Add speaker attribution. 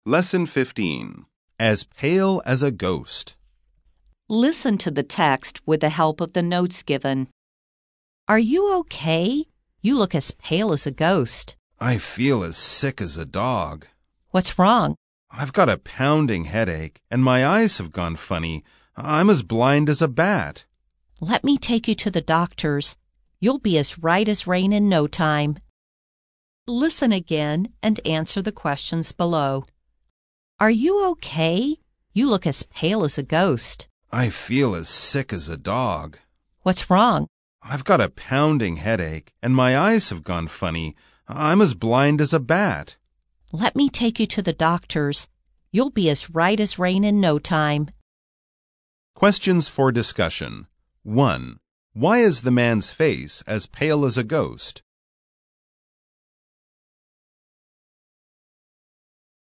Speaker 1: Lesson 15. As pale as a ghost.
Speaker 2: Listen to the text with the help of the notes given. Are you okay? You look as pale as a ghost.
Speaker 1: I feel as sick as a dog.
Speaker 2: What's wrong?
Speaker 1: I've got a pounding headache, and my eyes have gone funny. I'm as blind as a bat.
Speaker 2: Let me take you to the doctor's. You'll be as right as rain in no time. Listen again and answer the questions below. Are you okay? You look as pale as a ghost.
Speaker 1: I feel as sick as a dog.
Speaker 2: What's wrong?
Speaker 1: I've got a pounding headache, and my eyes have gone funny. I'm as blind as a bat.
Speaker 2: Let me take you to the doctor's. You'll be as right as rain in no time.
Speaker 1: Questions for discussion. 1. Why is the man's face as pale as a ghost?